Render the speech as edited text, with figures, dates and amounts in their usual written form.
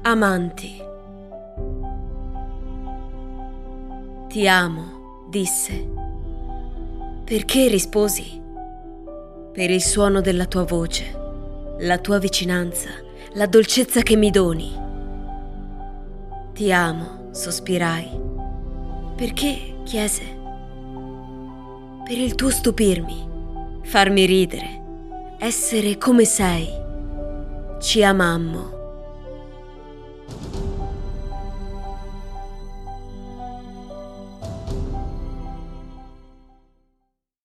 Amanti. Ti amo, disse. Perché risposi? Per il suono della tua voce, la tua vicinanza, la dolcezza che mi doni. Ti amo, sospirai. Perché? Chiese. Per il tuo stupirmi, farmi ridere, essere come sei. Ci amammo.